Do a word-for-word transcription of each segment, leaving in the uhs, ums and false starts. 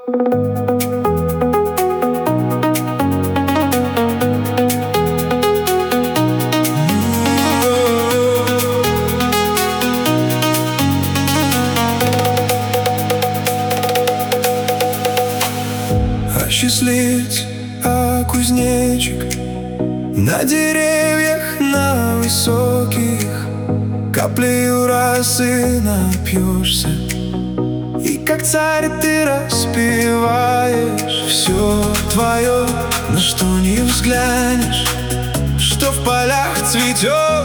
Осчастливец, а кузнечик на деревьях, на высоких, каплею росы напьешься, и как царь ты распеваешь все твое, на что не взглянешь, что в полях цветет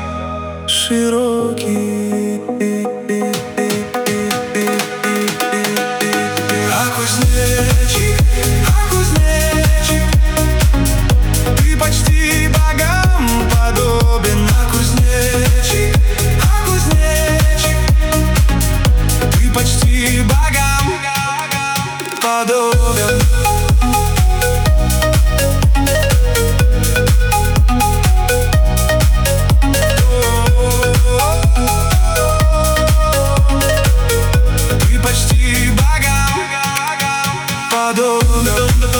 широкий. А кузнечик, а кузнечик, ты почти богам подобен. А кузнечик, а кузнечик, ты почти богам подобен. Ты почти богам подобен.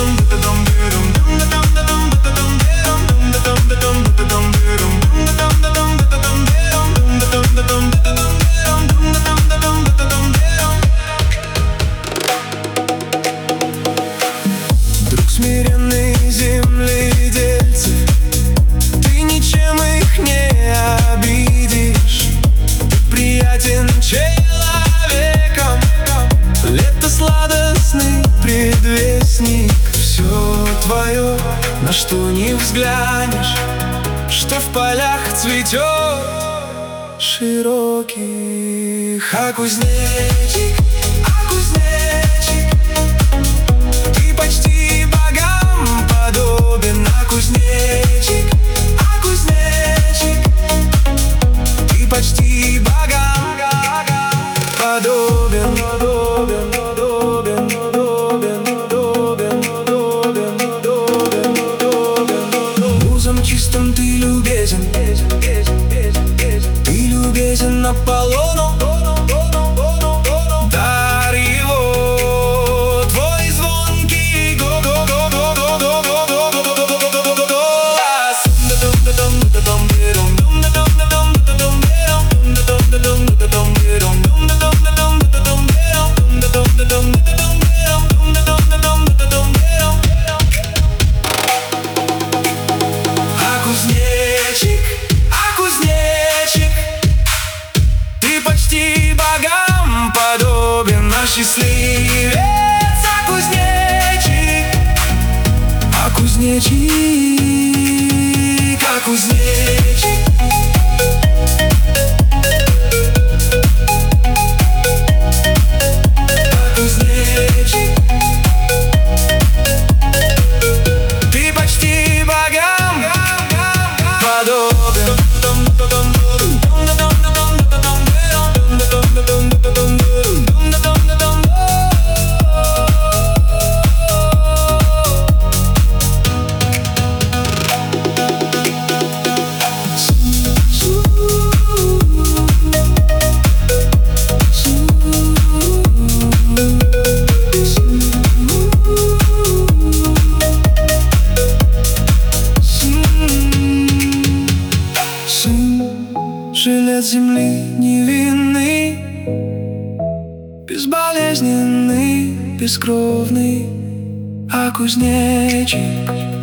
Друг смиренный земледельцы, ты ничем их не обидишь. Ты приятен человеком, лето сладостный предвестник. Все твое, на что не взглянешь, что в полях цветет широких. А кузнечик, а кузнечик, ты почти богам подобен. А кузнечик, а кузнечик, ты почти богам подобен. Подобен, подобен, подобен, подобен, подобен, подобен, подобен. Музом чистым ты любезен, ты любезен Аполлону. Дар его твой звонкий голос. А кузнечик, а кузнечик, ты почти богам подобен. А счастливец, а кузнечик, а кузнечик, а кузнечик. А кузнечик, ты почти богам подобен. Жилец земли невинный, безболезненный, бескровный. А кузнечик,